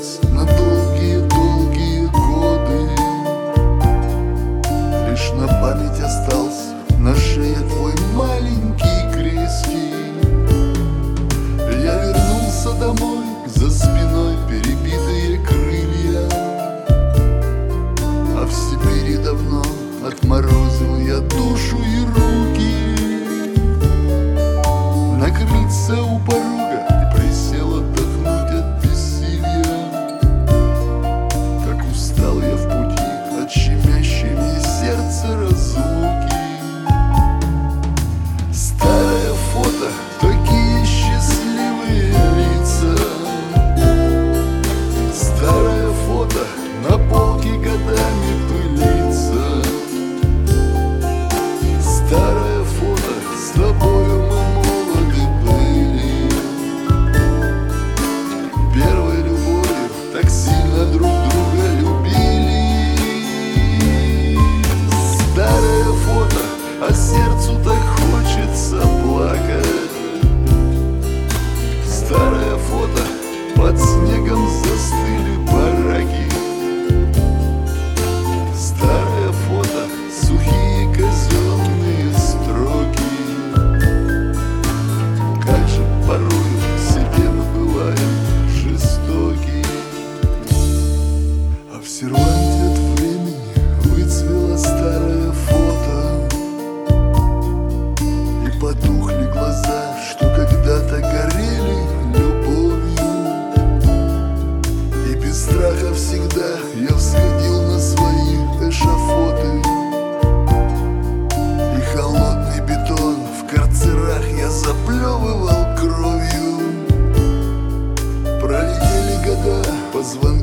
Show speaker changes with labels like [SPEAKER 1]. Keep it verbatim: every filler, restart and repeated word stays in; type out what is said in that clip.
[SPEAKER 1] память на долгие-долгие годы. Лишь на память остался на шее твой маленький крестик. Я вернулся домой, за спиной перебитые крылья, а в Сибири давно отморозил я душу и руки. На крыльце у порога присел отдохнуть от бессилия. Как устал я в пути от щемящей мне сердце разлуки. Старое фото, такие счастливые лица. Старое фото на полке годами пылится. Старое фото, с тобою мы молоды были. Первой любовью так сильно друг друга любили. Старое фото, а сердцу так хочется плакать. Старое фото, под снегом застыли бараки. Старое фото, сухие казенные строки. Как же порою себе мы бываем жестоки. А в серванте от времени выцвело старое фото, и потухли глаза, что когда-то горели любовью. И без страха всегда я всходил на свои эшафоты. И холодный бетон в карцерах я заплевывал кровью. Пролетели года, по звонку